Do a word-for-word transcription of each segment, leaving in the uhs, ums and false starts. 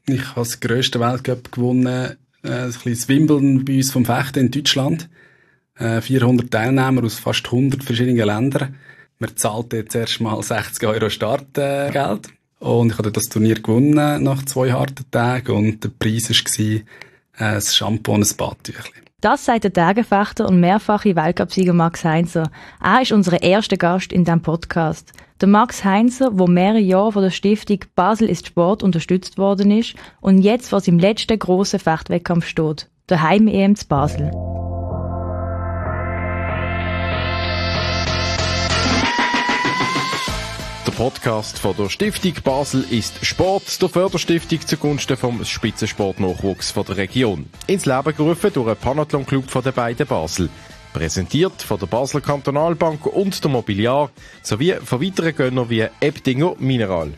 Ich habe das grösste Weltcup gewonnen, äh, ein kleines Wimbledon bei uns vom Fechten in Deutschland. Äh, vierhundert Teilnehmer aus fast hundert verschiedenen Ländern. Man zahlt jetzt erst mal sechzig Euro Startgeld. Äh, und ich habe das Turnier gewonnen nach zwei harten Tagen. Und der Preis war äh, ein Shampoo und ein Badtüchli. Das sagt der Tagenfechter und mehrfache Weltcupsieger Max Heinzer. Er ist unser erster Gast in diesem Podcast. Der Max Heinzer, der mehrere Jahre von der Stiftung Basel ist Sport unterstützt worden ist und jetzt vor seinem letzten grossen Fechtwettkampf steht, der Heim-E M zu Basel. Der Podcast von der Stiftung Basel ist Sport, der Förderstiftung zugunsten vom Spitzensportnachwuchs von der Region. Ins Leben gerufen durch einen Panathlon-Club von den beiden Basel. Präsentiert von der Basler Kantonalbank und der Mobiliar sowie von weiteren Gönnern wie Ebdinger Mineral.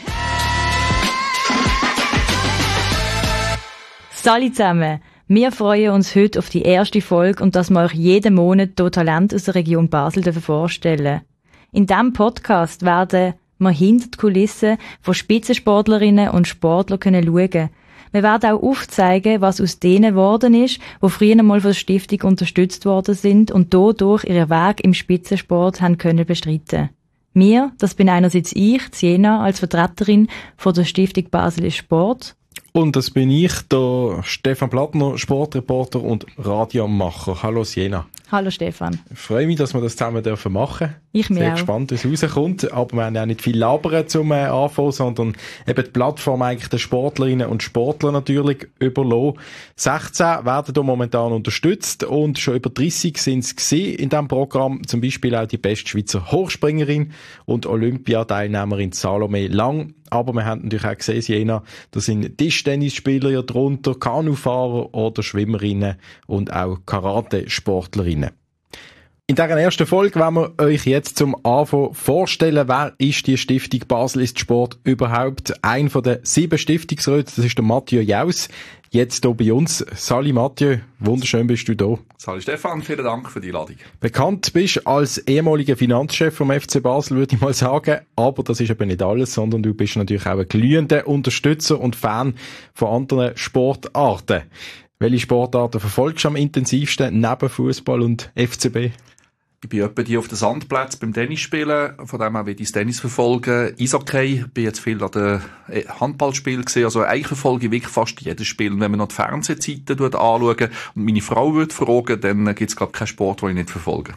Salut zusammen! Wir freuen uns heute auf die erste Folge und dass wir euch jeden Monat hier Talent aus der Region Basel vorstellen. In diesem Podcast werden wir hinter die Kulissen von Spitzensportlerinnen und Sportlern schauen können. Wir werden auch aufzeigen, was aus denen geworden ist, die früher mal von der Stiftung unterstützt worden sind und dadurch ihren Weg im Spitzensport haben können bestreiten. Mir, das bin einerseits ich, Siena, als Vertreterin von der Stiftung Basel ist Sport. Und das bin ich, der Stefan Plattner, Sportreporter und Radiomacher. Hallo Siena. Hallo Stefan. Ich freue mich, dass wir das zusammen dürfen machen. Ich mich Sehr auch. gespannt, wie es rauskommt. Aber wir haben ja nicht viel labern zum äh, Anfang, sondern eben die Plattform eigentlich den Sportlerinnen und Sportlern natürlich überlassen. sechzehn werden hier momentan unterstützt und schon über dreissig sind es gewesen in diesem Programm. Zum Beispiel auch die beste Schweizer Hochspringerin und Olympiateilnehmerin Salome Lang. Aber wir haben natürlich auch gesehen, Siena, da sind Tischtennisspieler ja drunter, Kanufahrer oder Schwimmerinnen und auch Karate-Sportlerinnen. In dieser ersten Folge wollen wir euch jetzt zum Anfang vorstellen, wer ist die Stiftung Basel ist Sport überhaupt? Ein von den sieben Stiftungsräten, das ist der Mathieu Jaus. Jetzt hier bei uns. Salut Mathieu, wunderschön bist du da. Salut Stefan, vielen Dank für die Einladung. Bekannt bist als ehemaliger Finanzchef vom F C Basel, würde ich mal sagen. Aber das ist eben nicht alles, sondern du bist natürlich auch ein glühender Unterstützer und Fan von anderen Sportarten. Welche Sportarten verfolgst du am intensivsten neben Fußball und F C B? Ich bin etwa die auf den Sandplätzen beim Tennisspielen, von dem her will ich das Tennis verfolgen. Eishockey, bin jetzt viel an den Handballspielen gesehen, also eigentlich verfolge ich wirklich fast jedes Spiel. Und wenn man noch die Fernsehzeiten anschauen und meine Frau würde fragen, dann gibt es glaube ich keinen Sport, den ich nicht verfolge.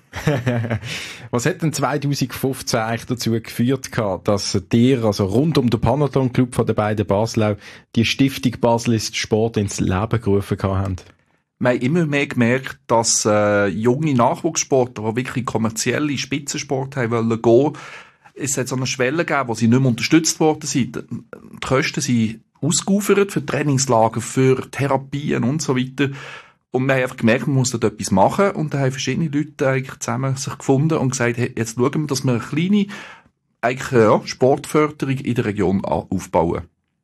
Was hat denn zwanzig fünfzehn eigentlich dazu geführt, dass dir, also rund um den Panathlon Club von den beiden Basel, die Stiftung Basel ist Sport ins Leben gerufen haben? Wir haben immer mehr gemerkt, dass äh, junge Nachwuchssportler, die wirklich kommerzielle Spitzensport haben wollen gehen, es hat so eine Schwelle gegeben, wo sie nicht mehr unterstützt worden sind. Die Kosten sind ausgeufert für Trainingslager, für Therapien und so weiter. Und wir haben einfach gemerkt, man muss dort etwas machen. Und da haben verschiedene Leute eigentlich zusammen sich gefunden und gesagt, hey, jetzt schauen wir, dass wir eine kleine eigentlich, ja, Sportförderung in der Region aufbauen.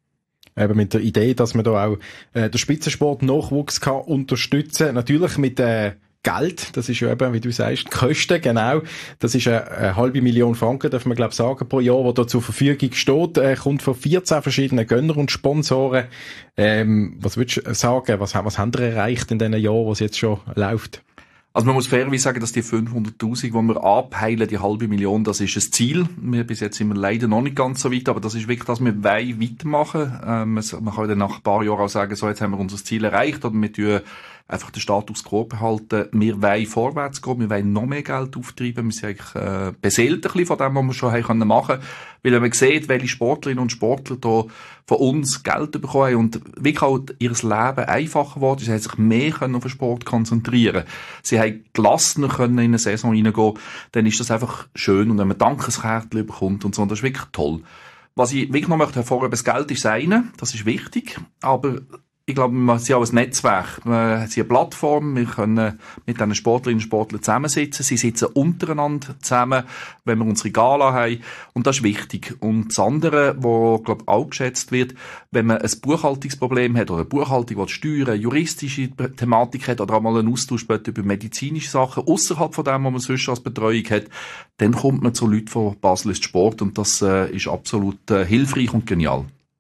Eben mit der Idee, dass man da auch äh, den Spitzensport Nachwuchs kann unterstützen. Natürlich mit äh, Geld, das ist ja eben, wie du sagst, die Kosten, genau. Das ist eine, eine halbe Million Franken, darf man glaube sagen, pro Jahr, die da zur Verfügung steht. Äh, kommt von vierzehn verschiedenen Gönnern und Sponsoren. Ähm, was würdest du sagen, was, was haben wir erreicht in diesen Jahren, was jetzt schon läuft? Also man muss fairerweise sagen, dass die fünfhunderttausend, die wir abheilen, die halbe Million, das ist ein Ziel. Wir, bis jetzt sind wir leider noch nicht ganz so weit, aber das ist wirklich, dass wir wollen weitermachen. Ähm, man kann dann nach ein paar Jahren auch sagen, so jetzt haben wir unser Ziel erreicht, oder wir tun einfach den Status quo behalten. Wir wollen vorwärts gehen, wir wollen noch mehr Geld auftreiben. Wir sind eigentlich äh, beseelt ein bisschen von dem, was wir schon haben können machen. Weil wenn man sieht, welche Sportlerinnen und Sportler da von uns Geld bekommen haben und wirklich auch ihr Leben einfacher geworden, sie haben sich mehr können auf den Sport konzentrieren. Sie haben gelassener können in eine Saison reingehen, dann ist das einfach schön. Und wenn man Dankeskärtchen bekommt und so, das ist wirklich toll. Was ich wirklich noch möchte hervorheben, das Geld ist das eine, das ist wichtig, aber ich glaube, wir sind auch ein Netzwerk. Wir sind eine Plattform. Wir können mit diesen Sportlerinnen und Sportlern zusammensitzen. Sie sitzen untereinander zusammen, wenn wir unsere Gala haben. Und das ist wichtig. Und das andere, was, glaube ich, auch geschätzt wird, wenn man ein Buchhaltungsproblem hat oder eine Buchhaltung, die Steuern, juristische Thematik hat oder auch mal einen Austausch über medizinische Sachen, außerhalb von dem, was man sonst als Betreuung hat, dann kommt man zu Leuten von Basel ist Sport. Und das äh, ist absolut äh, hilfreich und genial.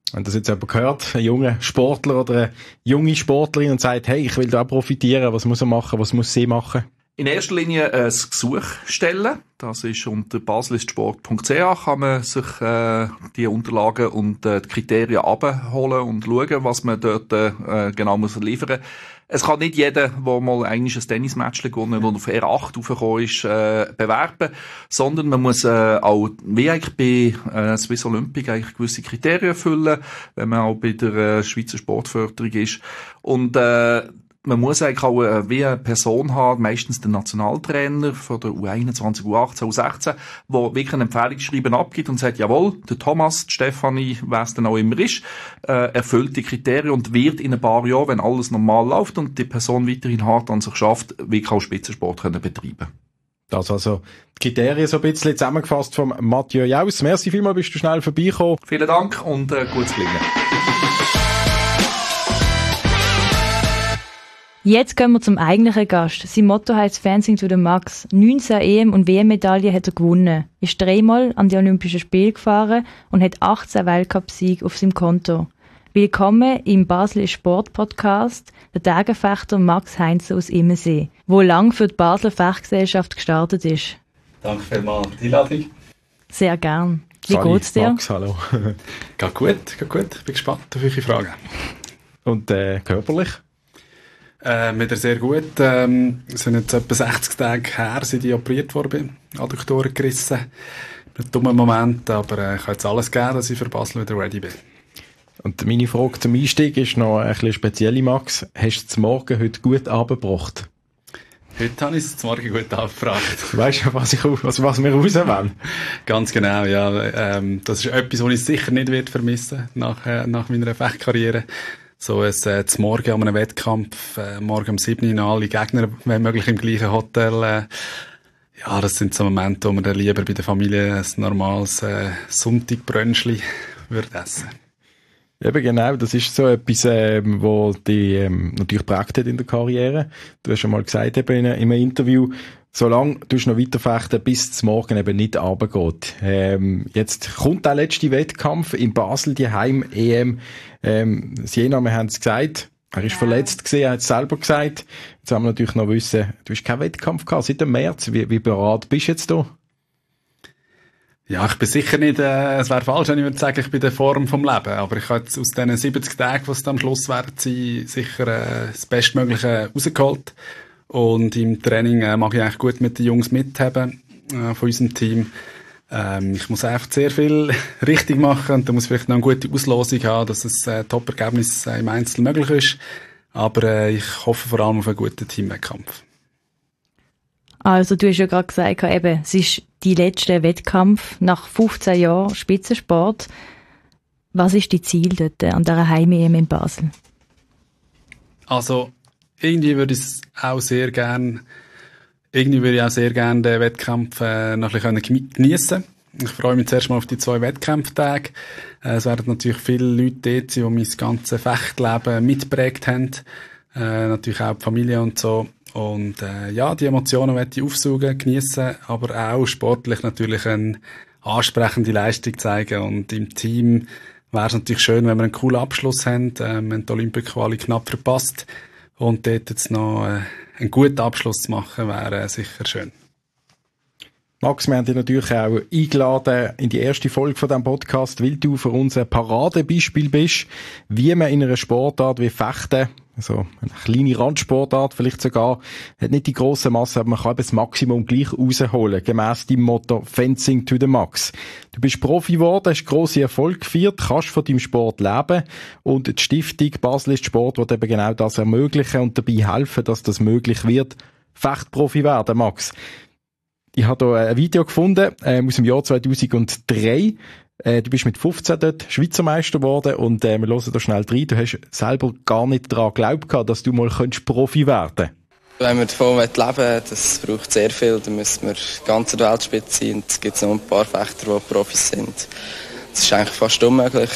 Wenn das jetzt jemand hört, ein junger Sportler oder eine junge Sportlerin und sagt, hey, ich will da auch profitieren, was muss er machen, was muss sie machen? In erster Linie ein Gesuch stellen. Das ist unter baselistsport punkt c h kann man sich äh, die Unterlagen und äh, die Kriterien abholen und schauen, was man dort äh, genau muss liefern. Es kann nicht jeder, der mal eigentlich ein Tennismatch gewonnen und auf R acht raufgekommen ist, äh, bewerben, sondern man muss äh, auch, wie eigentlich bei äh, Swiss Olympic, eigentlich gewisse Kriterien erfüllen, wenn man auch bei der äh, Schweizer Sportförderung ist. Und äh, man muss eigentlich auch äh, wie eine Person haben, meistens den Nationaltrainer von der U einundzwanzig, U achtzehn, U sechzehn, der wirklich ein Empfehlungsschreiben abgibt und sagt, jawohl, der Thomas, die Stefanie, wer es dann auch immer ist, äh, erfüllt die Kriterien und wird in ein paar Jahren, wenn alles normal läuft und die Person weiterhin hart an sich schafft, wirklich auch Spitzensport können betreiben. Das also die Kriterien so ein bisschen zusammengefasst vom Mathieu Jaus. Merci vielmals, bist du schnell vorbeigekommen. Vielen Dank und äh, gutes Gelingen. Jetzt kommen wir zum eigentlichen Gast. Sein Motto heisst Fencing to the Max. neunzehn E M- und W M-Medaillen hat er gewonnen, ist dreimal an die Olympischen Spiele gefahren und hat achtzehn Weltcup-Siege auf seinem Konto. Willkommen im Basel Sport Podcast, der Tagenfechter Max Heinze aus Immensee, wo lang für die Basler Fechtgesellschaft gestartet ist. Danke vielmals für die Einladung. Sehr gern. Wie Sali, geht's dir? Max, hallo. Geht gut, geht gut. Ich bin gespannt auf eure Fragen. Und äh, körperlich? Äh, wieder sehr gut. Ähm, es sind jetzt etwa sechzig Tage her, seit ich operiert worden bin. Adduktoren gerissen. Ein dummer Moment, aber äh, ich habe jetzt alles gegeben, dass ich für Basel wieder ready bin. Und meine Frage zum Einstieg ist noch ein bisschen speziell, Max. Hast du zum Morgen heute gut abgebracht? Heute habe ich es zum Morgen gut abgefragt. Weißt du, was, ich, was, was wir raus wollen? Ganz genau, ja. Ähm, das ist etwas, was ich sicher nicht wird vermissen nach, äh, nach meiner Fechtkarriere. So ein äh, zum Morgen an einem Wettkampf, äh, morgen um sieben Uhr alle Gegner, wenn möglich im gleichen Hotel. Äh, ja, das sind so Momente, wo man dann lieber bei der Familie ein normales äh, Sonntagbrönchli würde essen. Eben genau, das ist so etwas, ähm, wo die ähm, natürlich geprägt hat in der Karriere. Du hast schon mal gesagt eben in, in einem Interview, solange du noch weiterfechten, bis zum Morgen eben nicht runtergeht. Ähm, jetzt kommt der letzte Wettkampf in Basel, die Heim-E M. Ähm, Siena, wir haben es gesagt, er ist ja. verletzt gewesen, er hat es selber gesagt. Jetzt haben wir natürlich noch wissen, du hast keinen Wettkampf gehabt seit dem März. Wie, wie bereit bist du jetzt da? Ja, ich bin sicher nicht, äh, es wäre falsch, wenn ich würde sagen, ich bin in der Form vom Leben. Aber ich habe jetzt aus diesen siebzig Tagen, die es am Schluss werden sein, sicher äh, das Bestmögliche rausgeholt. Und im Training äh, mag ich eigentlich gut mit den Jungs mithaben äh, von unserem Team. Ähm, ich muss einfach sehr viel richtig machen und da muss vielleicht noch eine gute Auslosung haben, dass es ein äh, Top-Ergebnis äh, im Einzel möglich ist. Aber äh, ich hoffe vor allem auf einen guten Teamwettkampf. Also du hast ja gerade gesagt, eben, es ist die letzte Wettkampf nach fünfzehn Jahren Spitzensport. Was ist dein Ziel dort an dieser Heim-E M in Basel? Also irgendwie würde ich es auch sehr gern, irgendwie würde ich auch sehr gern den Wettkampf äh, noch ein bisschen geniessen. Ich freue mich zuerst mal auf die zwei Wettkampftage. Äh, es werden natürlich viele Leute dort sein, die mein ganzes Fechtleben mitgeprägt haben. Äh, natürlich auch die Familie und so. Und äh, ja, die Emotionen möchte ich aufsaugen, geniessen, aber auch sportlich natürlich eine ansprechende Leistung zeigen. Und im Team wäre es natürlich schön, wenn wir einen coolen Abschluss haben. Ähm, wir haben die Olympia-Quali knapp verpasst. Und dort jetzt noch äh, einen guten Abschluss zu machen, wäre äh, sicher schön. Max, wir haben dich natürlich auch eingeladen in die erste Folge von diesem Podcast, weil du für uns ein Paradebeispiel bist, wie man in einer Sportart wie Fechten, also eine kleine Randsportart vielleicht sogar, hat nicht die grosse Masse, aber man kann eben das Maximum gleich rausholen, gemäss deinem Motto Fencing to the Max. Du bist Profi geworden, hast grosse Erfolge gefeiert, kannst von deinem Sport leben und die Stiftung Basel ist Sport will eben genau das ermöglichen und dabei helfen, dass das möglich wird, Fechtprofi werden, Max. Ich habe hier ein Video gefunden äh, aus dem Jahr zweitausenddrei. Äh, du bist mit fünfzehn dort Schweizer Meister geworden und äh, wir hören da schnell rein. Du hast selber gar nicht daran geglaubt, dass du mal Profi werden könntest. Wenn man davon leben will, das braucht sehr viel. Da müssen wir die ganze Weltspitze sein und es gibt noch ein paar Fechter, die Profis sind. Das ist eigentlich fast unmöglich.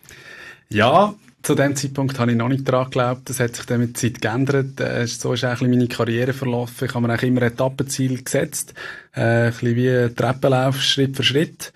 Ja, zu dem Zeitpunkt habe ich noch nicht daran geglaubt. Das hat sich dann mit der Zeit geändert. Äh, so ist eigentlich meine Karriere verlaufen. Ich habe mir eigentlich immer ein Etappenziel gesetzt. Äh, ein bisschen wie ein Treppenlauf, Schritt für Schritt.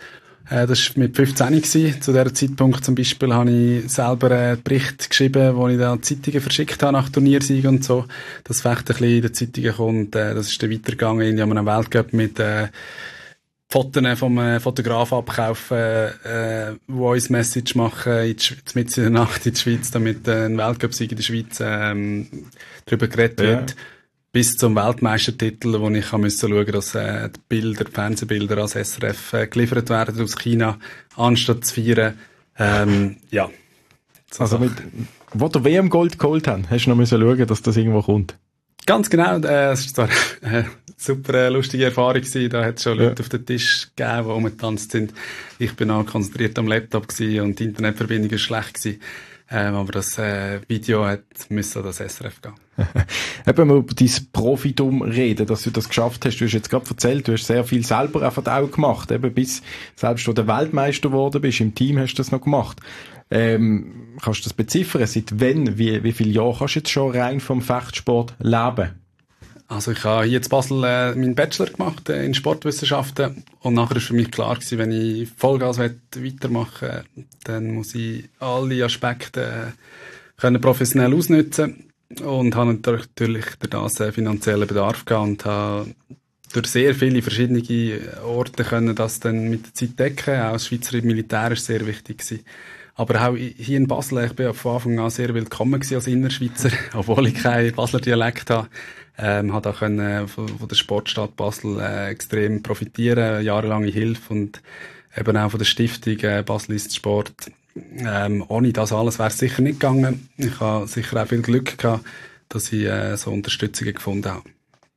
Äh, das war mit fünfzehn gewesen. Zu diesem Zeitpunkt zum Beispiel habe ich selber einen Bericht geschrieben, wo ich dann Zeitungen verschickt habe nach Turniersiegen und so. Das Fechten ein bisschen in den Zeitungen kommt. Äh, das ist dann weitergegangen in einem Weltcup mit äh, Fotos vom äh, Fotograf abkaufen, äh, Voice Message machen, in mitten in der Nacht in der Schweiz, damit äh, ein Weltcup-Sieg in der Schweiz ähm, darüber geredet ja. wird. Bis zum Weltmeistertitel, wo ich schauen musste, dass äh, die Bilder, die Fernsehbilder als S R F äh, geliefert werden aus China, anstatt zu feiern. Ähm, ja. So also mit, wo der W M-Gold geholt haben, hast du noch müssen schauen, dass das irgendwo kommt? Ganz genau. Äh, es war eine äh, super äh, lustige Erfahrung gewesen. Da hat es schon Leute ja. auf den Tisch gegeben, die rumgetanzt sind. Ich bin auch konzentriert am Laptop gewesen und die Internetverbindung war schlecht gewesen. Ähm, aber das äh, Video hat müssen an das S R F gehen. Eben mal über dein Profitum reden, dass du das geschafft hast. Du hast jetzt gerade erzählt, du hast sehr viel selber einfach auch gemacht. Eben bis selbst du der Weltmeister geworden bist, im Team hast du das noch gemacht. Ähm, kannst du das beziffern? Seit wann, wie, wie viele Jahre kannst du jetzt schon rein vom Fechtsport leben? Also ich habe hier in Basel äh, meinen Bachelor gemacht äh, in Sportwissenschaften und nachher war für mich klar gewesen, wenn ich Vollgas weitermachen will, dann muss ich alle Aspekte äh, können professionell ausnutzen und habe natürlich durch das äh, finanziellen Bedarf gehabt und habe durch sehr viele verschiedene Orte können das dann mit der Zeit decken. Auch das Schweizer Militär war sehr wichtig gewesen. Aber auch hier in Basel, ich bin von Anfang an sehr willkommen gewesen als Innerschweizer, obwohl ich keinen Basler Dialekt habe. Ähm, habe auch können von, von der Sportstadt Basel äh, extrem profitieren, jahrelange Hilfe und eben auch von der Stiftung äh, Basel ist Sport. Ähm, ohne das alles wäre es sicher nicht gegangen. Ich habe sicher auch viel Glück gehabt, dass ich äh, so Unterstützung gefunden habe.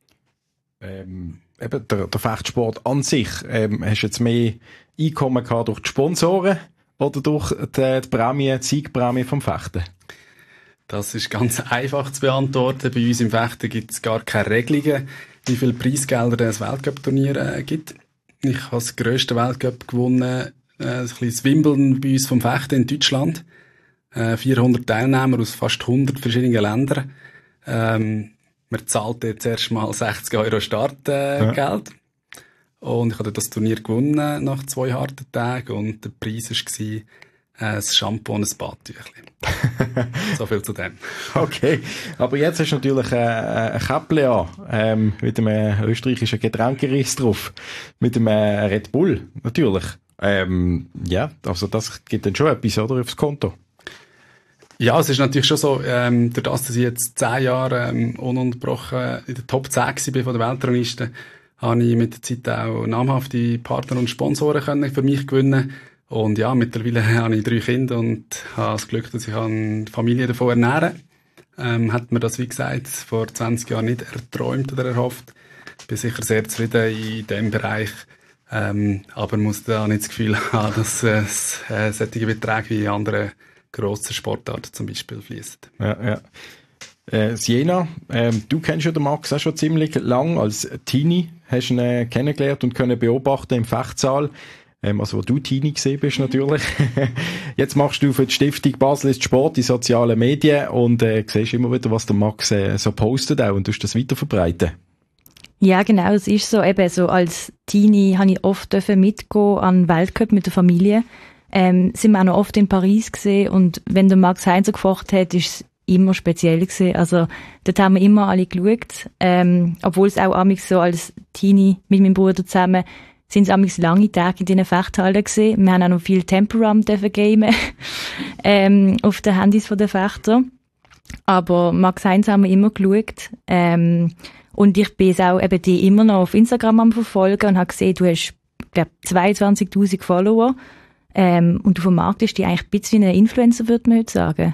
Ähm, eben der, der Fechtsport an sich, ähm, hast du jetzt mehr Einkommen gehabt durch die Sponsoren oder durch die, die Prämie, die Siegprämie vom Fechten? Das ist ganz einfach zu beantworten. Bei uns im Fechten gibt es gar keine Regelungen, wie viele Preisgelder es Weltcup-Turnier äh, gibt. Ich habe das grösste Weltcup gewonnen, äh, ein kleines Wimbledon bei uns vom Fechten in Deutschland. Äh, vierhundert Teilnehmer aus fast hundert verschiedenen Ländern. Ähm, man zahlt jetzt erst mal sechzig Euro Startgeld. Äh, ja. Und ich habe das Turnier gewonnen nach zwei harten Tagen und der Preis war ein Shampoo und ein Badtüchlein. So viel zu dem. Okay, aber jetzt hast du natürlich äh, ein Käppchen an, ähm, mit einem österreichischen Getränkeriss drauf, mit einem äh, Red Bull, natürlich. Ähm, ja, also das gibt dann schon etwas, oder, aufs Konto? Ja, es ist natürlich schon so, ähm, durch das, dass ich jetzt zehn Jahre ähm, ununterbrochen in der Top zehn war von der Weltrangliste, habe ich mit der Zeit auch namhafte Partner und Sponsoren können für mich gewinnen. Und ja, mittlerweile habe ich drei Kinder und habe das Glück, dass ich eine Familie davon ernähren kann. Ähm, hat mir das, wie gesagt, vor zwanzig Jahren nicht erträumt oder erhofft. Ich bin sicher sehr zufrieden in diesem Bereich. Ähm, aber muss da nicht das Gefühl haben, dass es äh, solche Beträge wie andere grosse Sportarten zum Beispiel fließen. Ja, ja. Äh, Siena, ähm, du kennst ja den Max auch schon ziemlich lang. Als Teenie hast du ihn äh, kennengelernt und können beobachten im Fechtsaal. Ähm, also wo du Teenie gesehen bist natürlich. Jetzt machst du für die Stiftung Basel ist Sport in sozialen Medien und äh, siehst immer wieder, was der Max äh, so postet auch und tust das weiter verbreiten. Ja, genau, es ist so. Eben so als Teenie habe ich oft mitgehen an Weltcup mit der Familie. Ähm, sind wir auch noch oft in Paris gesehen und wenn der Max Heinzer gefochten hat, ist es immer speziell gewesen. Also dort haben wir immer alle geschaut, ähm, obwohl es auch amigs so als Teenie mit meinem Bruder zusammen sind es amigs lange Tage in diesen Fechthallen gewesen. Wir haben auch noch viel Temporam dürfen gamen ähm, auf den Handys von den Fechter. Aber Max Heinzer haben wir immer geschaut. Ähm, und ich bin auch eben die immer noch auf Instagram am verfolgen und habe gesehen, du hast, glaube zweiundzwanzigtausend Follower. Ähm, und du vermarktest dich eigentlich ein bisschen wie ein Influencer, würde man heute sagen.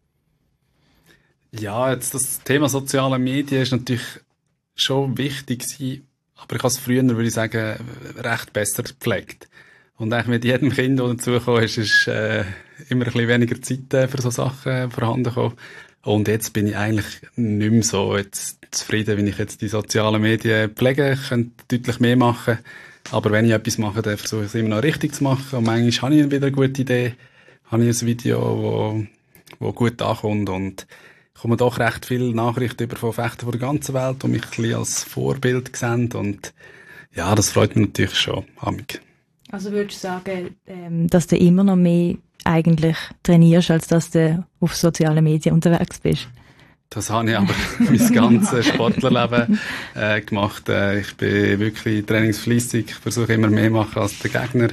Ja, jetzt das Thema soziale Medien ist natürlich schon wichtig gewesen, aber ich habe es früher, würde ich sagen, recht besser gepflegt. Und eigentlich mit jedem Kind, das dazugekommen ist, ist äh, immer ein bisschen weniger Zeit äh, für so Sachen äh, vorhanden gekommen. Und jetzt bin ich eigentlich nicht mehr so jetzt zufrieden, wenn ich jetzt die sozialen Medien pflege. Ich könnte deutlich mehr machen. Aber wenn ich etwas mache, dann versuche ich es immer noch richtig zu machen. Und manchmal habe ich wieder eine gute Idee. Habe ich ein Video, wo, wo gut ankommt. Und ich komme doch recht viele Nachrichten über von Fechtern von der ganzen Welt, die mich ein bisschen als Vorbild sehen. Und ja, das freut mich natürlich schon. Amig. Also würdest du sagen, ähm, dass du immer noch mehr eigentlich trainierst, als dass du auf sozialen Medien unterwegs bist? Das habe ich aber mein ganzes Sportlerleben äh, gemacht. Äh, ich bin wirklich trainingsfleissig, ich versuche immer mehr machen als der Gegner.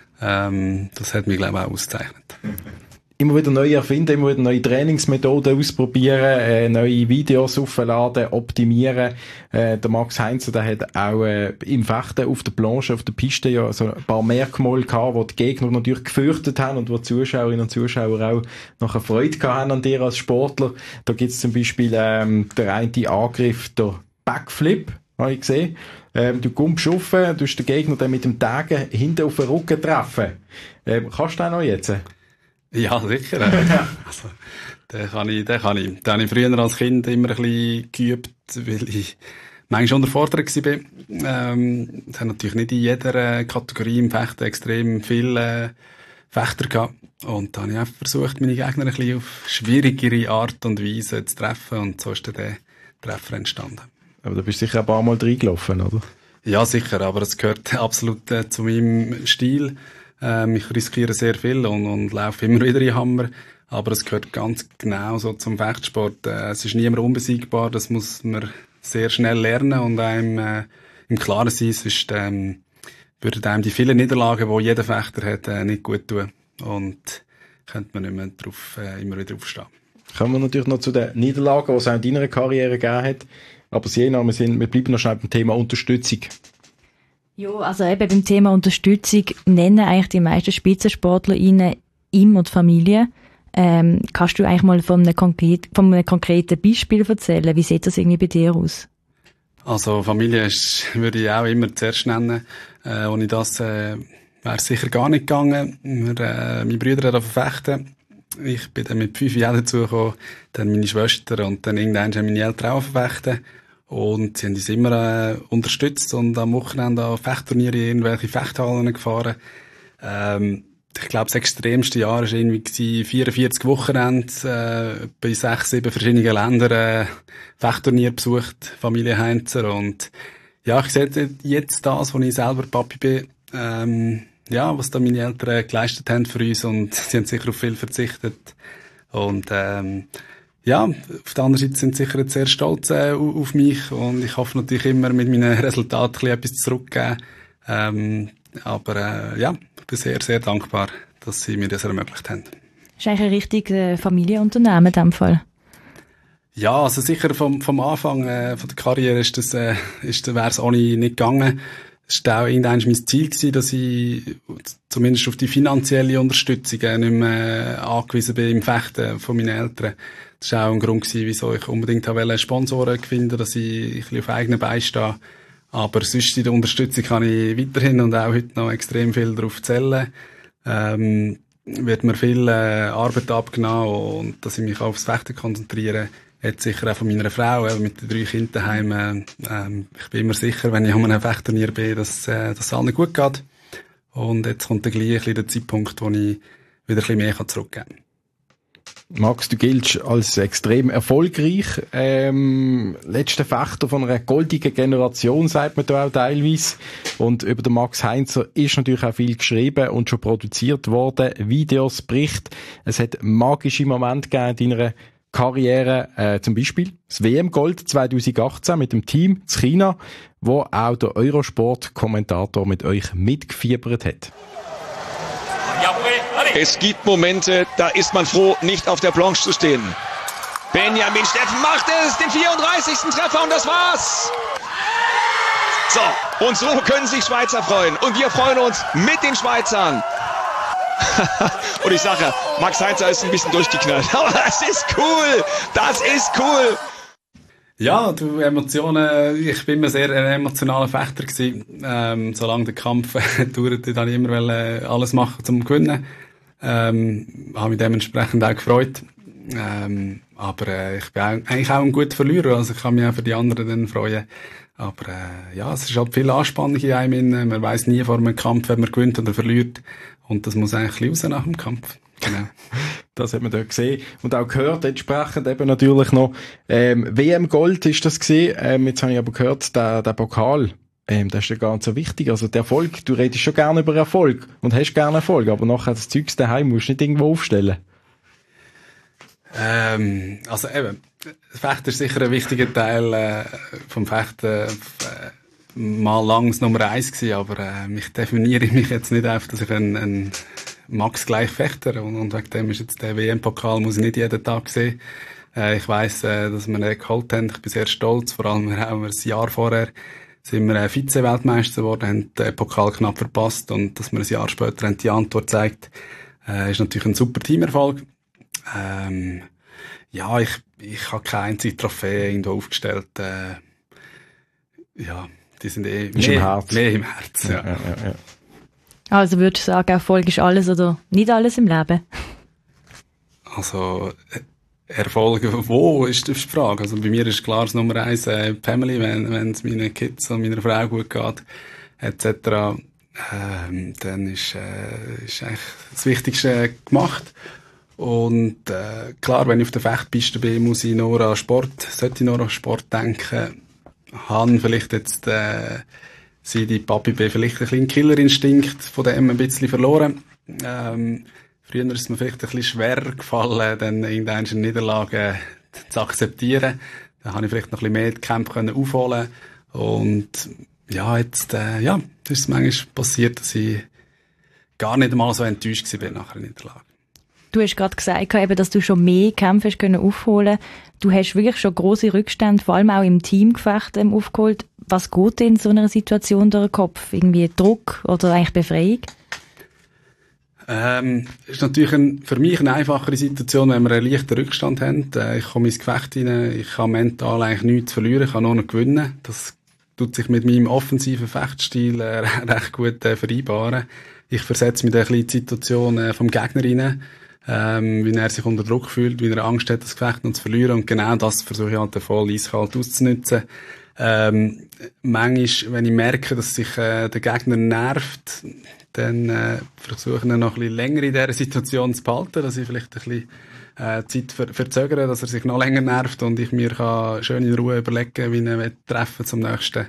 Ähm, das hat mich, glaube ich, auch ausgezeichnet. Immer wieder neu erfinden, immer wieder neue Trainingsmethoden ausprobieren, äh, neue Videos aufladen, optimieren. Äh, der Max Heinzer, der hat auch äh, im Fechten auf der Planche, auf der Piste ja so ein paar Merkmale gehabt, wo die Gegner natürlich gefürchtet haben und wo die Zuschauerinnen und Zuschauer auch nachher Freude gehabt haben an dir als Sportler. Da gibt's zum Beispiel ähm, der eine Angriff, der Backflip, habe ich gesehen. Ähm, du kommst rauf, du hast den Gegner dann mit dem Tagen hinten auf den Rücken treffen. Ähm, kannst du den noch jetzt? Ja, sicher. Also, den kann ich, den kann ich. Den habe ich früher als Kind immer ein bisschen geübt, weil ich manchmal unterfordert war. Ähm, es hat natürlich nicht in jeder Kategorie im Fechten extrem viele äh, Fechter gehabt. Und da habe ich einfach versucht, meine Gegner ein bisschen auf schwierigere Art und Weise zu treffen. Und so ist dann der Treffer entstanden. Aber da bist du sicher ein paar Mal reingelaufen, oder? Ja, sicher. Aber es gehört absolut äh, zu meinem Stil. Ähm, ich riskiere sehr viel und, und laufe immer wieder in Hammer. Aber es gehört ganz genau so zum Fechtsport. Äh, es ist niemand unbesiegbar. Das muss man sehr schnell lernen und einem äh, im Klaren sein. Sonst ähm, würden einem die vielen Niederlagen, die jeder Fechter hat, äh, nicht gut tun. Und könnte man nicht mehr drauf, äh, immer wieder aufstehen. Kommen wir natürlich noch zu den Niederlagen, die es auch in deiner Karriere gegeben hat. Aber Siena, wir, sind, wir bleiben noch schnell beim Thema Unterstützung. Ja, also eben beim Thema Unterstützung nennen eigentlich die meisten SpitzensportlerInnen immer die Familie. Ähm, kannst du eigentlich mal von einem, konkret, von einem konkreten Beispiel erzählen? Wie sieht das irgendwie bei dir aus? Also Familie ist, würde ich auch immer zuerst nennen. Äh, ohne das äh, wäre es sicher gar nicht gegangen. Wir, äh, meine Brüder haben fechten. Ich bin dann mit fünf Jahren dazugekommen, dann meine Schwester und dann irgendwann haben meine Eltern auch fechten. Und sie haben uns immer äh, unterstützt und am Wochenende an Fechtturniere in irgendwelche Fechthallen gefahren. Ähm, ich glaube, das extremste Jahr war irgendwie vierundvierzig Wochenende, äh, bei sechs, sieben verschiedenen Ländern äh, Fechtturnier besucht, Familie Heinzer. Und ja, ich sehe jetzt das, wo ich selber Papi bin, ähm, ja, was da meine Eltern geleistet haben für uns und sie haben sicher auf viel verzichtet. Und ähm, ja, auf der anderen Seite sind sie sicher jetzt sehr stolz äh, auf mich und ich hoffe natürlich immer mit meinen Resultaten etwas zurückgeben. Ähm, aber äh, ja, ich bin sehr, sehr dankbar, dass sie mir das ermöglicht haben. Das ist eigentlich ein richtiges Familienunternehmen in diesem Fall. Ja, also sicher vom, vom Anfang äh, von der Karriere ist das, äh, ist, wäre es ohne nicht gegangen. Es war auch irgendwann mein Ziel gewesen, dass ich zumindest auf die finanzielle Unterstützung äh, nicht mehr äh, angewiesen bin im Fechten von meinen Eltern. Das war auch ein Grund gewesen, wieso ich unbedingt wollte Sponsoren finden, dass ich ein bisschen auf eigenen Beinen stehe. Aber sonst in der Unterstützung kann ich weiterhin und auch heute noch extrem viel darauf zählen. Ähm, wird mir viel äh, Arbeit abgenommen und dass ich mich aufs Fechten konzentriere. Jetzt sicher auch von meiner Frau, äh, mit den drei Kindern daheim. Äh, ähm, ich bin immer sicher, wenn ich an einem Fechtturnier bin, dass äh, es allen gut geht. Und jetzt kommt dann gleich ein bisschen der Zeitpunkt, wo ich wieder ein bisschen mehr zurückgeben kann. Max, du giltst als extrem erfolgreich. Ähm, letzter Fechter von einer goldigen Generation, sagt man da auch teilweise. Und über den Max Heinzer ist natürlich auch viel geschrieben und schon produziert worden. Videos, Berichte. Es hat magische Momente gegeben in deiner Karriere, äh, zum Beispiel das W M-Gold zwanzig achtzehn mit dem Team zu China, wo auch der Eurosport-Kommentator mit euch mitgefiebert hat. Es gibt Momente, da ist man froh, nicht auf der Planche zu stehen. Benjamin Steffen macht es, den vierunddreißigsten Treffer und das war's. So, und so können sich Schweizer freuen. Und wir freuen uns mit den Schweizern. Und ich sage, Max Heinzer ist ein bisschen durchgeknallt. Aber das ist cool. Das ist cool. Ja, du, Emotionen, ich bin immer sehr ein emotionaler Fechter gewesen. Ähm, solange der Kampf dauerte, dann immer alles machen zum Gewinnen. Ähm, habe mich dementsprechend auch gefreut. Ähm, aber äh, ich bin auch, eigentlich auch ein guter Verlierer, also ich kann mich auch für die anderen dann freuen. Aber äh, ja, es ist halt viel Anspannung in einem. Man weiss nie vor einem Kampf, ob man gewinnt oder verliert. Und das muss eigentlich raus nach dem Kampf. Genau. Das hat man dort gesehen und auch gehört, entsprechend eben natürlich noch ähm, W M-Gold ist das gesehen. Ähm, jetzt habe ich aber gehört, der, der Pokal Ähm, das ist ja ganz so wichtig. Also der Erfolg, du redest schon gerne über Erfolg und hast gerne Erfolg, aber nachher das Zeugs daheim musst du nicht irgendwo aufstellen. Ähm, also eben, das Fechten ist sicher ein wichtiger Teil äh, vom Fechten. Äh, mal lang das Nummer eins gewesen, aber äh, ich definiere mich jetzt nicht auf, dass ich ein, ein Max gleich Fechter und, und wegen dem ist jetzt der W M-Pokal muss ich nicht jeden Tag sehen. Äh, ich weiss, äh, dass wir ihn geholt haben. Ich bin sehr stolz, vor allem haben wir ein Jahr vorher sind wir äh, Vize-Weltmeister geworden, haben den Pokal knapp verpasst und dass wir ein Jahr später haben die Antwort gezeigt, äh, ist natürlich ein super Teamerfolg. Ähm, ja, ich, ich habe keine einzige Trophäe irgendwo aufgestellt. Äh, ja, die sind eh ist mehr im Herz. Mehr im Herz, ja. Ja, ja, ja. Also würdest du sagen, Erfolg ist alles oder nicht alles im Leben? Also, Erfolg, wo, ist die Frage. Also, bei mir ist klar das Nummer eins, äh, Family, wenn, wenn es meinen Kids und meiner Frau gut geht, et cetera, ähm, dann ist, äh, ist eigentlich das Wichtigste gemacht. Und, äh, klar, wenn ich auf der Fechtpiste bin, muss ich nur an Sport, sollte ich nur an Sport denken, habe vielleicht jetzt, äh, sie, die Papi, bin vielleicht ein bisschen Killerinstinkt von dem ein bisschen verloren. Ähm, früher ist es mir vielleicht ein bisschen schwerer gefallen, dann irgendeine Niederlage zu akzeptieren. Da habe ich vielleicht noch ein bisschen mehr die Kämpfe können aufholen. Und, ja, jetzt, äh, ja, das ist manchmal passiert, dass ich gar nicht einmal so enttäuscht war nach einer Niederlage. Du hast gerade gesagt, eben, dass du schon mehr Kämpfe hast können aufholen. Du hast wirklich schon grosse Rückstände, vor allem auch im Teamgefecht ähm, aufgeholt. Was geht dir in so einer Situation durch den Kopf? Irgendwie Druck oder eigentlich Befreiung? Ähm, ist natürlich ein, für mich eine einfachere Situation, wenn wir einen leichten Rückstand haben. Äh, ich komme ins Gefecht rein, ich habe mental eigentlich nichts zu verlieren, ich kann nur noch gewinnen. Das tut sich mit meinem offensiven Fechtstil äh, recht gut äh, vereinbaren. Ich versetze mich in die Situation äh, vom Gegner rein. Ähm, wie er sich unter Druck fühlt, wie er Angst hat, das Gefecht noch zu verlieren. Und genau das versuche ich halt voll eiskalt auszunutzen. Ähm, manchmal, wenn ich merke, dass sich äh, der Gegner nervt, dann äh, versuche ich ihn noch ein bisschen länger in dieser Situation zu behalten, dass ich vielleicht ein bisschen äh, Zeit ver verzögere, dass er sich noch länger nervt und ich mir kann schön in Ruhe überlegen, wie ich ihn treffen zum nächsten.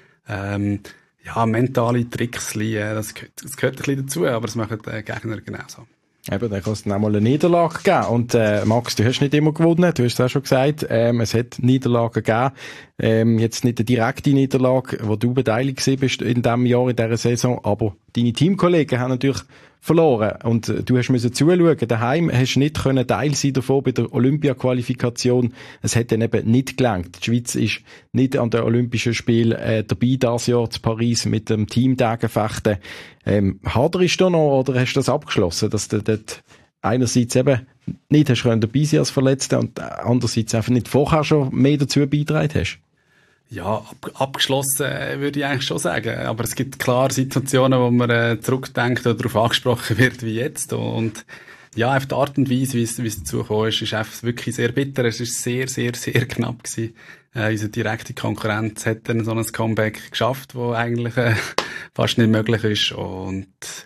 Ähm, ja, mentale Tricks, äh, das, gehört, das gehört ein bisschen dazu, aber das machen die Gegner genauso. Eben, dann kann es dann auch mal eine Niederlage geben. Und äh, Max, du hast nicht immer gewonnen, du hast es auch schon gesagt, ähm, es hat Niederlagen gegeben. Ähm, jetzt nicht eine direkte Niederlage, wo du beteiligt bist in diesem Jahr, in dieser Saison, aber deine Teamkollegen haben natürlich verloren. Und äh, du hast müssen zuschauen, daheim hast nicht können Teil sein davon bei der Olympia-Qualifikation. Es hat dann eben nicht gelangt. Die Schweiz ist nicht an den Olympischen Spielen äh, dabei dieses Jahr zu Paris mit dem Teamtagenfechten. Ähm, haderst du noch oder hast du das abgeschlossen, dass du dort einerseits eben nicht hast können dabei sein als Verletzter und andererseits einfach nicht vorher schon mehr dazu beigetragen hast? Ja, ab, abgeschlossen äh, würde ich eigentlich schon sagen. Aber es gibt klar Situationen, wo man äh, zurückdenkt oder darauf angesprochen wird wie jetzt. Und ja, auf die Art und Weise, wie es, wie es dazu gekommen ist, ist einfach wirklich sehr bitter. Es ist sehr, sehr, sehr knapp gewesen. Äh, unsere direkte Konkurrenz hat dann so ein Comeback geschafft, wo eigentlich äh, fast nicht möglich ist. Und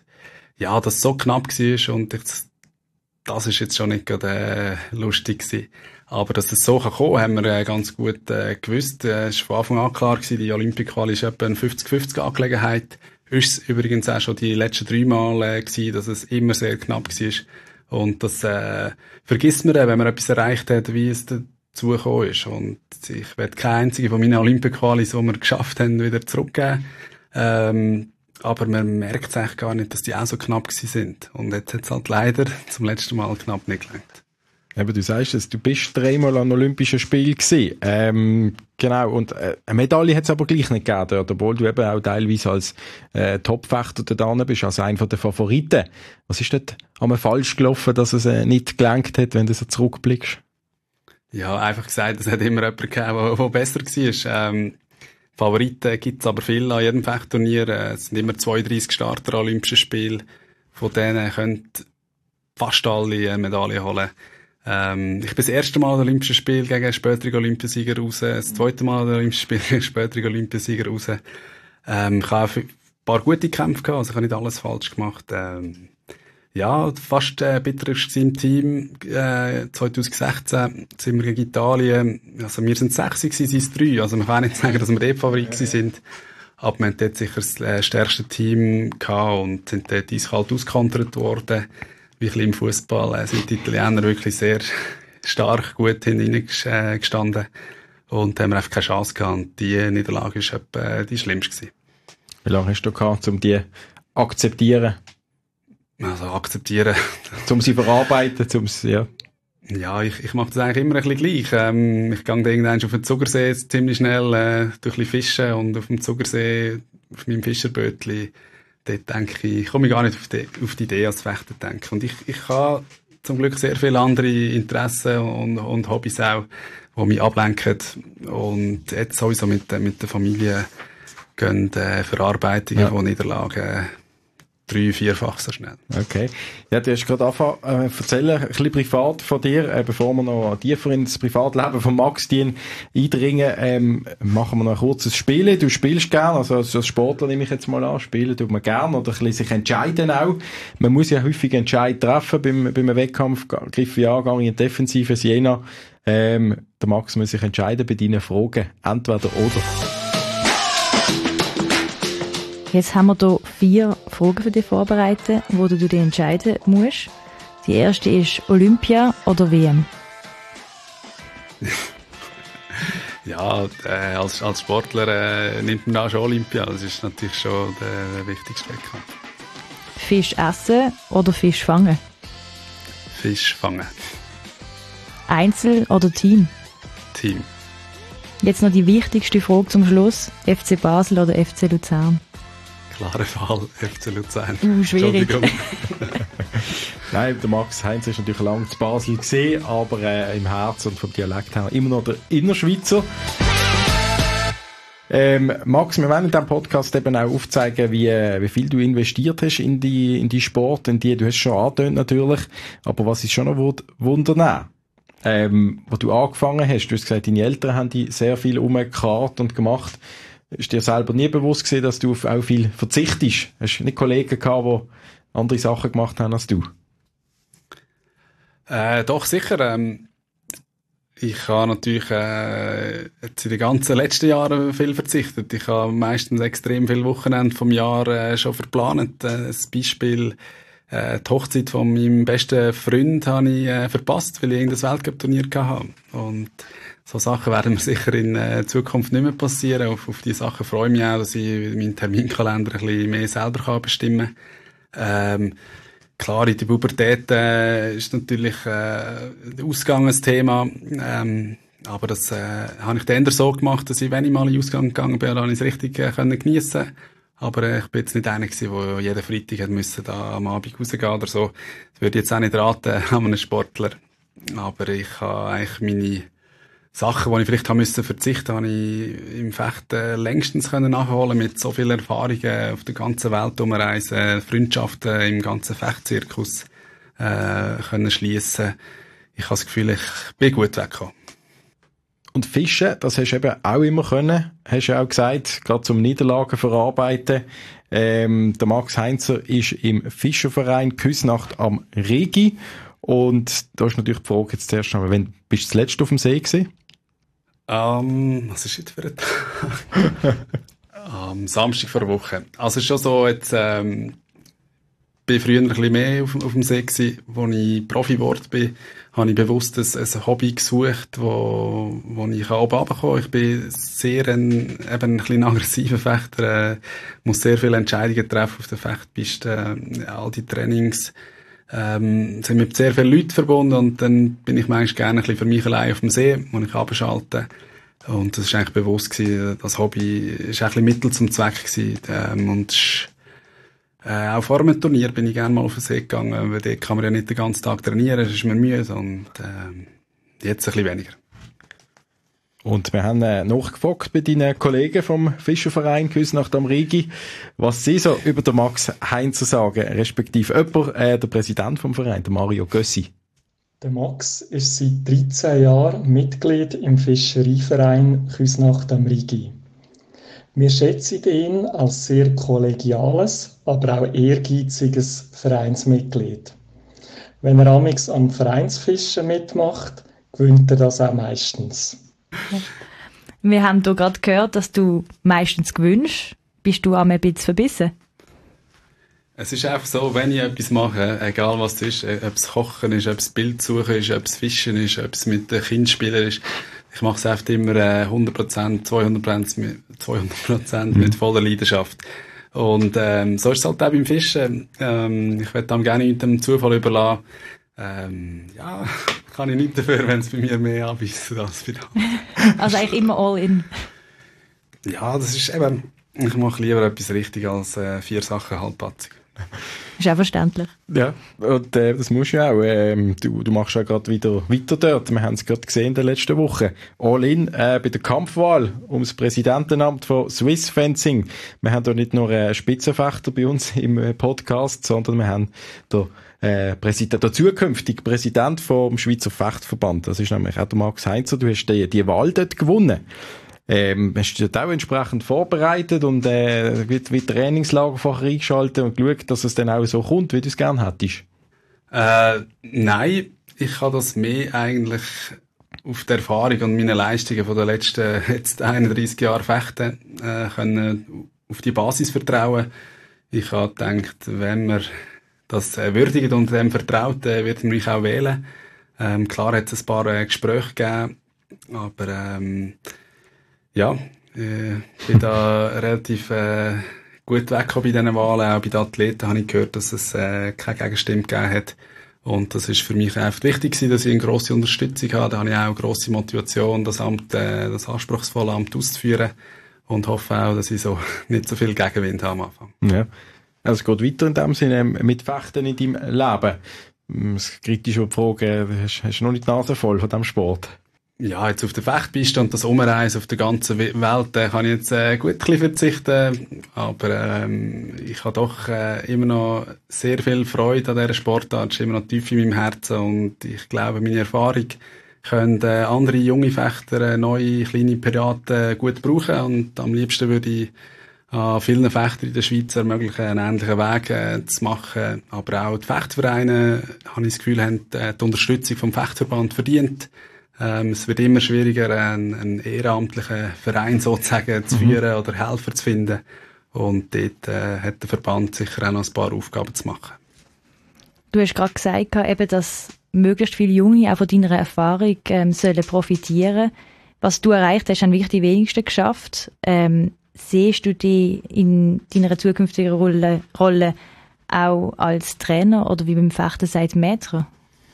ja, dass es so knapp war und ich, das ist jetzt schon nicht gerade äh, lustig gewesen. Aber dass das so kommen kann, haben wir äh, ganz gut äh, gewusst. Es äh, war von Anfang an klar gewesen, die Olympia-Quali ist etwa eine fünfzig fünfzig Angelegenheit. Ist es übrigens auch schon die letzten drei Mal äh, gewesen, dass es immer sehr knapp war. Und das äh, vergisst man dann, wenn man etwas erreicht hat, wie es dazu gekommen ist. Und ich werde keine einzige von meinen Olympia-Qualis, die wir geschafft haben, wieder zurückgeben. Ähm, aber man merkt es eigentlich gar nicht, dass die auch so knapp gewesen sind. Und jetzt hat es halt leider zum letzten Mal knapp nicht gelangt. Eben, du sagst es, du bist dreimal an Olympischen Spielen gewesen. Ähm, genau, und äh, eine Medaille hat es aber gleich nicht gegeben dort, obwohl du eben auch teilweise als äh, Topfechter da bist, also einer der Favoriten. Was ist dort einmal falsch gelaufen, dass es äh, nicht gelangt hat, wenn du so zurückblickst? Ja, einfach gesagt, es hat immer jemanden gegeben, der besser war. Ähm, Favoriten gibt es aber viele an jedem Fechtturnier. Es sind immer zweiunddreissig Starter an Olympischen Spielen. Von denen können fast alle eine Medaille holen. Ähm, ich bin das erste Mal an den Olympischen Spielen gegen einen späteren Olympiasieger raus. Das zweite Mal an den Olympischen Spielen gegen einen späteren Olympiasieger raus. Ähm, ich habe ein paar gute Kämpfe gehabt, also ich habe nicht alles falsch gemacht. Ähm, ja, fast äh, bitter war im Team. Äh, zwanzig sechzehn sind wir gegen Italien. Also wir sind sechs, sie sind drei. Also man kann nicht sagen, dass wir dort Favorit sind. Aber wir hatten dort sicher das äh, stärkste Team gehabt und sind dort eiskalt auskontert worden. Wie ein bisschen im Fußball äh, sind die Italiener wirklich sehr stark gut hineingestanden. Und haben wir einfach keine Chance gehabt. Und die Niederlage war etwa die schlimmste gewesen. Wie lange hast du gehabt, um die akzeptieren? Also akzeptieren. Um sie verarbeiten, um sie, ja. Ja, ich, ich mache das eigentlich immer ein bisschen gleich. Ähm, ich gehe irgendwann auf den Zugersee ziemlich schnell äh, durch ein bisschen fischen und auf dem Zugersee, auf meinem Fischerbötli, dort denke ich, ich komme gar nicht auf die, auf die Idee als Fechter denken. Und ich, ich habe zum Glück sehr viele andere Interessen und, und Hobbys auch, die mich ablenken. Und jetzt sowieso mit, mit der Familie gehen äh, Verarbeitungen ja. von Niederlagen drei-, vierfach so schnell. Okay. Ja, du hast gerade angefangen, äh, erzählen, ein bisschen privat von dir, äh, bevor wir noch tiefer ins Privatleben von Max Dien eindringen, ähm, machen wir noch ein kurzes Spiel. Du spielst gern, also als Sportler nehme ich jetzt mal an, spielen tut man gern oder ein bisschen sich entscheiden auch. Man muss ja häufig Entscheid treffen beim, beim Wettkampf, Griff ja, gehe ich in Defensive, Siena. Ähm, der Max muss sich entscheiden bei deinen Fragen, entweder oder. Jetzt haben wir hier vier Fragen für dich vorbereitet, wo du dich entscheiden musst. Die erste ist Olympia oder W M? Ja, äh, als, als Sportler äh, nimmt man auch schon Olympia. Das ist natürlich schon der, der wichtigste Wettkampf. Fisch essen oder Fisch fangen? Fisch fangen. Einzel oder Team? Team. Jetzt noch die wichtigste Frage zum Schluss. F C Basel oder F C Luzern? Klarer Fall, F C Luzern. Uh, schwierig. Nein, der Max Heinz ist natürlich lange zu Basel gesehen, aber äh, im Herz und vom Dialekt her immer noch der Innerschweizer. Ähm, Max, wir wollen in diesem Podcast eben auch aufzeigen, wie, wie viel du investiert hast in die, in die Sport, in die, du hast schon angetönt natürlich, aber was ist schon noch wundernehmen? Ähm, wo du angefangen hast, du hast gesagt, deine Eltern haben die sehr viel umgekarrt und gemacht. Ist dir selber nie bewusst gewesen, dass du auf auch viel verzichtest? Hast du nicht Kollegen gehabt, die andere Sachen gemacht haben als du? Äh, doch, sicher. Ähm, ich habe natürlich äh, jetzt in den ganzen letzten Jahren viel verzichtet. Ich habe meistens extrem viele Wochenende vom Jahr äh, schon verplant. Äh, das Beispiel, äh, die Hochzeit von meinem besten Freund habe ich äh, verpasst, weil ich irgendein Weltcup-Turnier hatte. Und so Sachen werden mir sicher in äh, Zukunft nicht mehr passieren. Auf, auf die Sachen freue ich mich auch, dass ich meinen Terminkalender ein bisschen mehr selber kann bestimmen kann. Ähm, klar, in der Pubertät äh, ist natürlich äh, der Ausgang ein Thema. Ähm, aber das äh, habe ich dann eher so gemacht, dass ich, wenn ich mal in den Ausgang gegangen bin, dann ich es richtig äh, geniessen konnte. Aber äh, ich bin jetzt nicht einer gewesen, der jeden Freitag hat müssen, da am Abend rausgehen oder so. Das würde ich jetzt auch nicht raten an einen Sportler. Aber ich habe eigentlich meine Sachen, die ich vielleicht haben müssen verzichten, habe ich im Fechten längstens können nachholen mit so vielen Erfahrungen auf der ganzen Welt umreisen, Freundschaften im ganzen Fechtzirkus äh, können schliessen. Ich habe das Gefühl, ich bin gut weggekommen. Und Fischen, das hast du eben auch immer können, hast du auch gesagt, gerade zum Niederlagen verarbeiten. Ähm, der Max Heinzer ist im Fischerverein Küsnacht am Rigi. Und da ist natürlich die Frage jetzt zuerst einmal, wann bist du zuletzt auf dem See gewesen? Um, was ist jetzt für ein Tag? Am Samstag vor einer Woche. Also es ist schon so, jetzt ähm, bin früher ein bisschen mehr auf, auf dem See gewesen. Als ich Profi geworden bin, habe ich bewusst ein, ein Hobby gesucht, wo, wo ich oben runterkommen kann. Ich bin sehr ein, eben ein bisschen aggressiver Fechter, äh, muss sehr viele Entscheidungen treffen auf der Fechtpiste, äh, all die Trainings ähm, sind mit sehr vielen Leuten verbunden und dann bin ich manchmal gerne ein bisschen für mich allein auf dem See, wo ich abschalte. Und das war eigentlich bewusst gewesen, das Hobby ist ein bisschen Mittel zum Zweck gewesen. Ähm, und ist, äh, auch vor einem Turnier bin ich gerne mal auf den See gegangen, weil dort kann man ja nicht den ganzen Tag trainieren, das ist mir müde und äh, jetzt ein bisschen weniger. Und wir haben äh, nachgefragt bei deinen Kollegen vom Fischerverein Küsnacht am Rigi, was sie so über den Max Heinzer sagen, respektive jemand, äh, der Präsident vom Verein, der Mario Gössi. Der Max ist seit dreizehn Jahren Mitglied im Fischereiverein Küsnacht am Rigi. Wir schätzen ihn als sehr kollegiales, aber auch ehrgeiziges Vereinsmitglied. Wenn er amigs am Vereinsfischen mitmacht, gewinnt er das auch meistens. Wir haben hier gerade gehört, dass du meistens gewinnst. bist du auch ein bisschen verbissen? Es ist einfach so, wenn ich etwas mache, egal was es ist, ob es Kochen ist, ob es Bildsuchen ist, ob es Fischen ist, ob es mit den Kindern spielen ist, ich mache es einfach immer hundert Prozent, zweihundert Prozent, zweihundert Prozent mit voller Leidenschaft. Und ähm, so ist es halt auch beim Fischen. Ähm, ich würde dem gerne nicht dem Zufall überlassen. Ähm, ja, kann ich nicht dafür, wenn es bei mir mehr anbietet als bei anderen. Also eigentlich immer all in. Ja, das ist eben, ich mache lieber etwas richtig als äh, vier Sachen halbpatzig. Ist auch verständlich. Ja, und äh, das musst du ja auch. Ähm, du, du machst ja gerade wieder weiter dort. Wir haben es gerade gesehen in der letzten Woche. All in äh, bei der Kampfwahl ums Präsidentenamt von Swiss Fencing. Wir haben da nicht nur einen Spitzenfechter bei uns im äh, Podcast, sondern wir haben da äh, Präsident, der zukünftige Präsident vom Schweizer Fechtverband. Das ist nämlich auch der Max Heinzer. Du hast die, die Wahl dort gewonnen. Ähm, hast du dich auch entsprechend vorbereitet und äh, wie, wie Trainingslagerfach eingeschaltet und geschaut, dass es dann auch so kommt, wie du es gerne hättest? Äh, nein, ich habe das mehr eigentlich auf die Erfahrung und meine Leistungen von den letzten jetzt einunddreissig Jahren Fechten äh, können auf die Basis vertrauen. Ich habe gedacht, wenn man das äh, würdigt und dem vertraut, äh, wird man mich auch wählen. Ähm, klar hat es ein paar äh, Gespräche gegeben, aber ähm, ja, ich bin da relativ äh, gut weggekommen bei diesen Wahlen. Auch bei den Athleten habe ich gehört, dass es äh, keine Gegenstimme gegeben hat. Und das ist für mich einfach wichtig gewesen, dass ich eine grosse Unterstützung habe. Da habe ich auch eine grosse Motivation, das Amt, äh, das anspruchsvolle Amt auszuführen. Und hoffe auch, dass ich so nicht so viel Gegenwind habe am Anfang. Ja. Also es geht weiter in dem Sinne mit Fechten in deinem Leben. Das kritische Frage, hast, hast du noch nicht die Nase voll von diesem Sport? Ja, jetzt auf der Fechtpiste und das Umreisen auf der ganzen Welt äh, kann ich jetzt äh, gut ein bisschen verzichten, aber ähm, ich habe doch äh, immer noch sehr viel Freude an dieser Sportart, ist immer noch tief in meinem Herzen und ich glaube, meine Erfahrung können äh, andere junge Fechter, äh, neue kleine Piraten gut brauchen und am liebsten würde ich an vielen Fechtern in der Schweiz ermöglichen, einen ähnlichen Weg äh, zu machen, aber auch die Fechtvereine, habe ich das Gefühl, haben äh, die Unterstützung vom Fechtverband verdient. Ähm, es wird immer schwieriger, einen, einen ehrenamtlichen Verein sozusagen zu führen mhm. oder Helfer zu finden. Und dort äh, hat der Verband sicher auch noch ein paar Aufgaben zu machen. Du hast gerade gesagt, eben, dass möglichst viele Junge auch von deiner Erfahrung ähm, sollen profitieren. Was du erreicht hast, haben wirklich die wenigsten geschafft. Ähm, siehst du dich in deiner zukünftigen Rolle, Rolle auch als Trainer oder wie beim Fechten sagt Maître?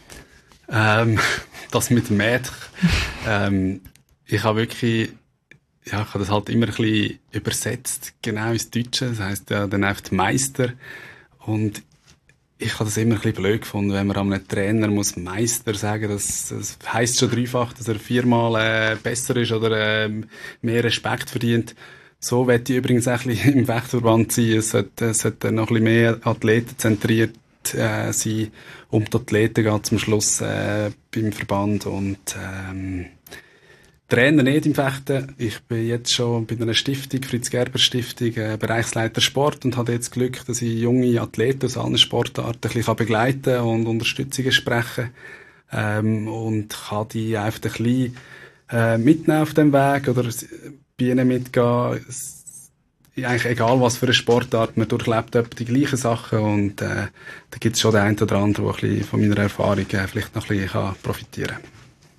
Ähm, das mit dem Maître. ähm, ich habe wirklich, ja, ich habe das halt immer ein bisschen übersetzt, genau ins Deutsche. Das heisst ja dann einfach Meister. Und ich habe das immer ein bisschen blöd gefunden, wenn man einem Trainer muss Meister sagen, das, das heisst schon dreifach, dass er viermal äh, besser ist oder äh, mehr Respekt verdient. So möchte ich übrigens auch ein bisschen im Fechtverband sein. Es sollte, es sollte noch ein bisschen mehr Athleten zentriert äh, sein. Um die Athleten geht zum Schluss äh, beim Verband und ähm, Trainer nicht im Fechten. Ich bin jetzt schon bei einer Stiftung, Fritz-Gerber-Stiftung, äh, Bereichsleiter Sport und habe jetzt Glück, dass ich junge Athleten aus allen Sportarten ein bisschen begleiten und Unterstützungen sprechen ähm, und kann die einfach ein bisschen äh, mitnehmen auf dem Weg oder bei ihnen mitgehen. Eigentlich egal, was für eine Sportart, man durchlebt etwa die gleichen Sachen und äh, da gibt es schon den einen oder anderen, der ein bisschen von meiner Erfahrung äh, vielleicht noch ein bisschen kann profitieren kann.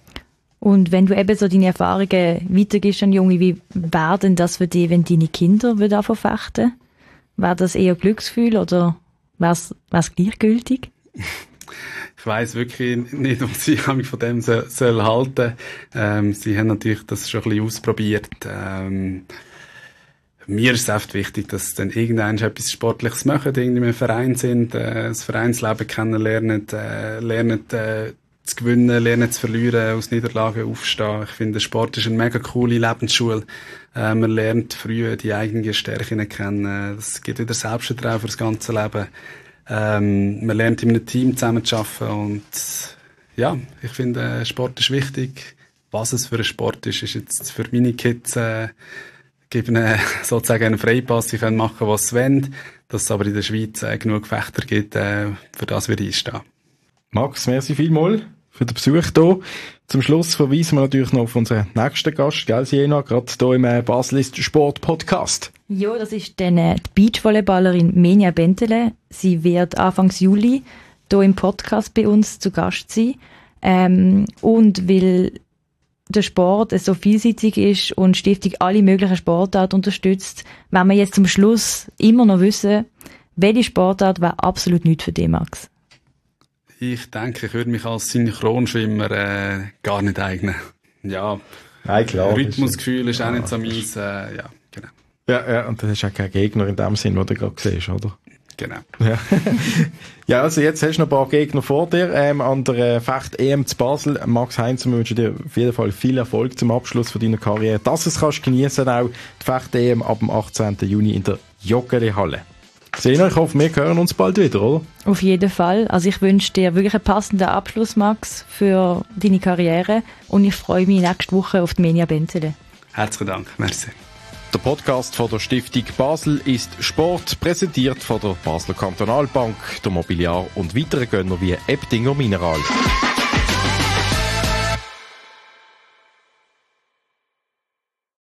Und wenn du eben so deine Erfahrungen weitergibst an Junge, wie wäre denn das für dich, wenn deine Kinder anfangen fechten? Wäre das eher Glücksgefühl oder wäre es gleichgültig? Ich weiss wirklich nicht, was ich von dem soll, soll halten. Ähm, sie haben natürlich das schon ein bisschen ausprobiert. Ähm, Mir ist es oft wichtig, dass sie dann irgendwann etwas Sportliches machen, irgendwie im Verein sind, äh, das Vereinsleben kennenlernen, äh, lernen äh, zu gewinnen, lernen zu verlieren, aus Niederlagen aufstehen. Ich finde, Sport ist eine mega coole Lebensschule. Äh, man lernt früh die eigenen Stärken kennen. Das gibt wieder Selbstvertrauen für das ganze Leben. Ähm, man lernt in einem Team zusammen zu arbeiten und ja, ich finde, Sport ist wichtig. Was es für ein Sport ist, ist jetzt für meine Kids äh, geben ihnen sozusagen einen Freipass, sie können machen, was sie wollen. Dass es aber in der Schweiz äh, genug Fechter gibt, äh, für das würde ich einstehen. Max, merci vielmals für den Besuch hier. Zum Schluss verweisen wir natürlich noch auf unseren nächsten Gast, gell, Siena, gerade hier im äh, Basel ist Sport Podcast. Ja, das ist dann die Beachvolleyballerin Menia Bentele. Sie wird Anfang Juli hier im Podcast bei uns zu Gast sein. Ähm, und weil der Sport so vielseitig ist und die Stiftung alle möglichen Sportarten unterstützt, werden wir jetzt zum Schluss immer noch wissen, welche Sportart wäre absolut nichts für dich, Max? Ich denke, ich würde mich als Synchronschwimmer äh, gar nicht eignen. Ja, Nein, klar. Rhythmusgefühl ist auch nicht so meins. Äh, ja, genau. Ja, ja, und das ist auch kein Gegner in dem Sinn, den du gerade siehst, oder? Genau. Ja. Ja, also jetzt hast du noch ein paar Gegner vor dir. Ähm, an der Fecht-E M zu Basel. Max Heinz, wir wünschen dir auf jeden Fall viel Erfolg zum Abschluss von deiner Karriere. Dass du es kannst geniessen, auch die Fecht-E M ab dem achtzehnten Juni in der Joggeli-Halle. Sehen, ich hoffe, wir hören uns bald wieder, oder? Auf jeden Fall. Also ich wünsche dir wirklich einen passenden Abschluss, Max, für deine Karriere. Und ich freue mich nächste Woche auf die Menia Bentele. Herzlichen Dank. Merci. Der Podcast von der Stiftung Basel ist Sport, präsentiert von der Basler Kantonalbank, der Mobiliar und weiteren Gönner wie Ebdinger Mineral.